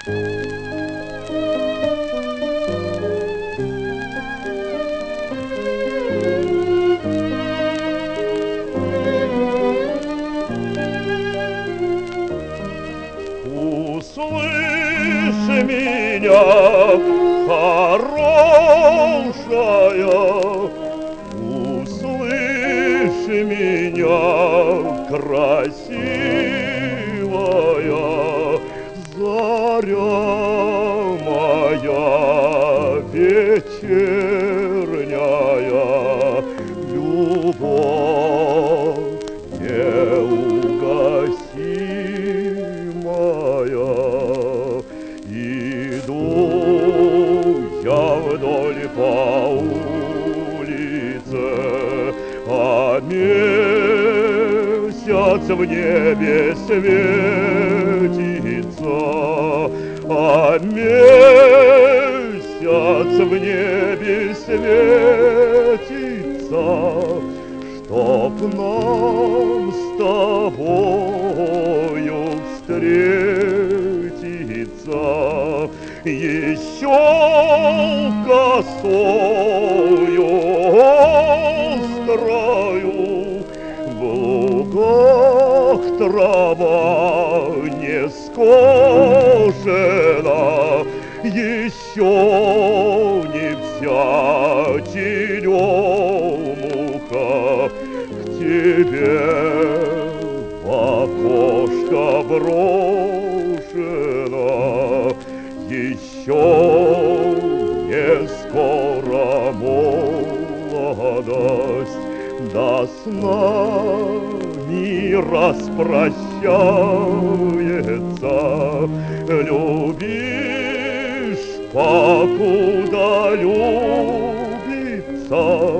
Услышь меня, хорошая, услышь меня, красивая, заря моя вечерняя, любовь неугасимая. Иду я вдоль по улице, а месяц в небе светится, а месяц в небе светится, чтоб нам с тобою встретиться. Еще косою острою в лугах трава не скошена, еще не вся черемуха к тебе в окошко брошена. Еще не скоро молодость да с нами распрощается. Любишь, покуда любится,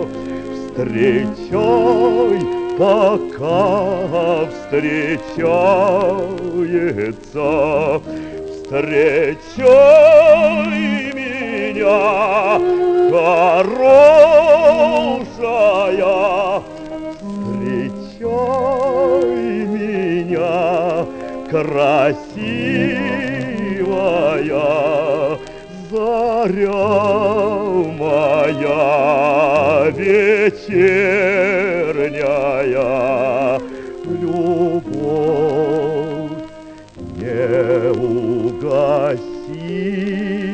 встречай, пока встречается. Встречай меня, хорошая, встречай меня, красивая, заря моя вечерняя, любовь неугасимая.